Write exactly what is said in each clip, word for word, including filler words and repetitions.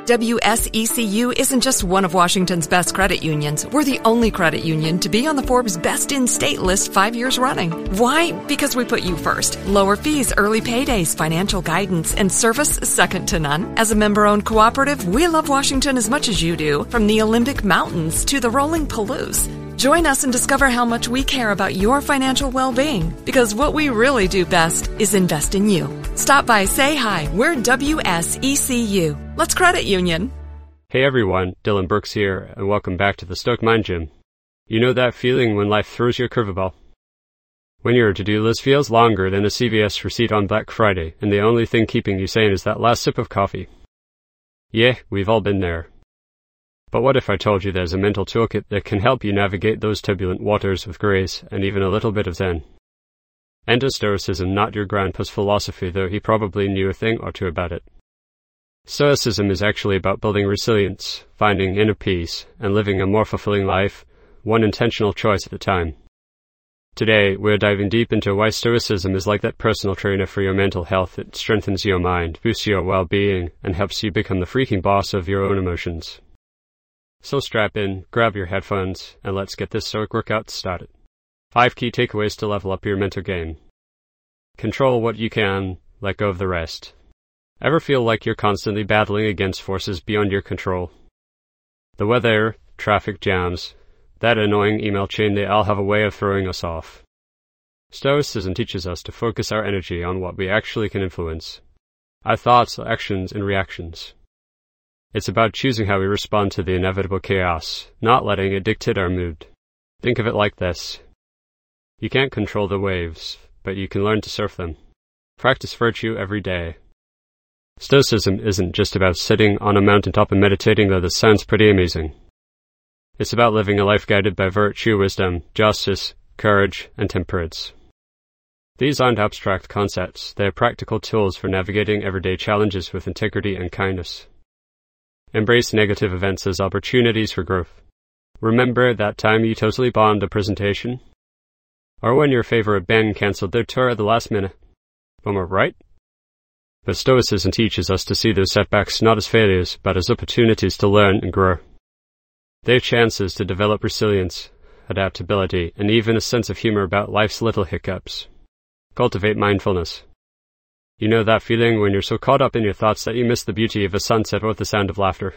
W S E C U isn't just one of Washington's best credit unions. We're the only credit union to be on the Forbes Best in State list five years running. Why? Because we put you first. Lower fees, early paydays, financial guidance, and service second to none. As a member-owned cooperative, we love Washington as much as you do, from the Olympic Mountains to the rolling Palouse. Join us and discover how much we care about your financial well-being, because what we really do best is invest in you. Stop by, say hi. We're W S E C U. Let's credit union. Hey everyone, Dylan Brooks here, and welcome back to the Stoic Mind Gym. You know that feeling when life throws you a curveball? When your to-do list feels longer than a C V S receipt on Black Friday, and the only thing keeping you sane is that last sip of coffee. Yeah, we've all been there. But what if I told you there's a mental toolkit that can help you navigate those turbulent waters with grace and even a little bit of zen? Enter Stoicism, not your grandpa's philosophy, though he probably knew a thing or two about it. Stoicism is actually about building resilience, finding inner peace, and living a more fulfilling life, one intentional choice at a time. Today, we're diving deep into why Stoicism is like that personal trainer for your mental health. It strengthens your mind, boosts your well-being, and helps you become the freaking boss of your own emotions. So strap in, grab your headphones, and let's get this Stoic workout started. Five key takeaways to level up your mental game. Control what you can, let go of the rest. Ever feel like you're constantly battling against forces beyond your control? The weather, traffic jams, that annoying email chain, they all have a way of throwing us off. Stoicism teaches us to focus our energy on what we actually can influence. Our thoughts, actions, and reactions. It's about choosing how we respond to the inevitable chaos, not letting it dictate our mood. Think of it like this. You can't control the waves, but you can learn to surf them. Practice virtue every day. Stoicism isn't just about sitting on a mountaintop and meditating, though this sounds pretty amazing. It's about living a life guided by virtue, wisdom, justice, courage, and temperance. These aren't abstract concepts, they are practical tools for navigating everyday challenges with integrity and kindness. Embrace negative events as opportunities for growth. Remember that time you totally bombed a presentation? Or when your favorite band cancelled their tour at the last minute? Bummer, right? But Stoicism teaches us to see those setbacks not as failures, but as opportunities to learn and grow. They're chances to develop resilience, adaptability, and even a sense of humor about life's little hiccups. Cultivate mindfulness. You know that feeling when you're so caught up in your thoughts that you miss the beauty of a sunset or the sound of laughter?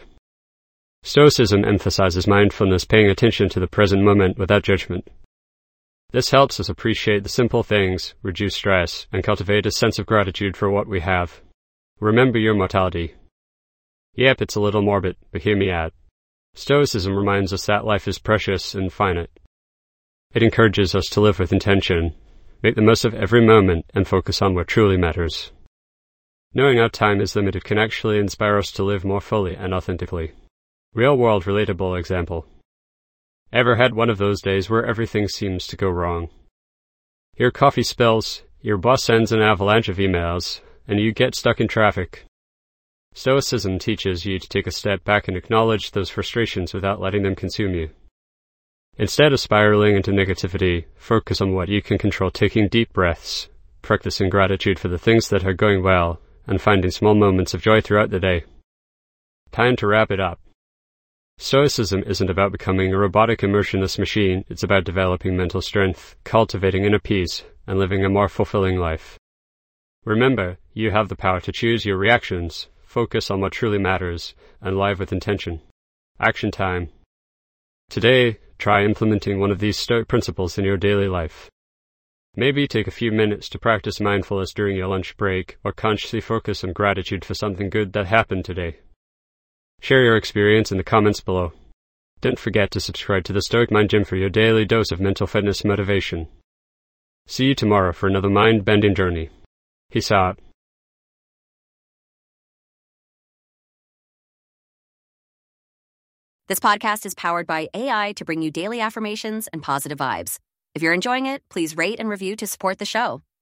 Stoicism emphasizes mindfulness, paying attention to the present moment without judgment. This helps us appreciate the simple things, reduce stress, and cultivate a sense of gratitude for what we have. Remember your mortality. Yep, it's a little morbid, but hear me out. Stoicism reminds us that life is precious and finite. It encourages us to live with intention, make the most of every moment, and focus on what truly matters. Knowing our time is limited can actually inspire us to live more fully and authentically. Real-world relatable example. Ever had one of those days where everything seems to go wrong? Your coffee spills, your boss sends an avalanche of emails, and you get stuck in traffic. Stoicism teaches you to take a step back and acknowledge those frustrations without letting them consume you. Instead of spiraling into negativity, focus on what you can control, taking deep breaths, practicing gratitude for the things that are going well, and finding small moments of joy throughout the day. Time to wrap it up. Stoicism isn't about becoming a robotic emotionless machine, it's about developing mental strength, cultivating inner peace, and living a more fulfilling life. Remember, you have the power to choose your reactions, focus on what truly matters, and live with intention. Action time. Today, try implementing one of these Stoic principles in your daily life. Maybe take a few minutes to practice mindfulness during your lunch break, or consciously focus on gratitude for something good that happened today. Share your experience in the comments below. Don't forget to subscribe to the Stoic Mind Gym for your daily dose of mental fitness motivation. See you tomorrow for another mind-bending journey. Peace out. This podcast is powered by A I to bring you daily affirmations and positive vibes. If you're enjoying it, please rate and review to support the show.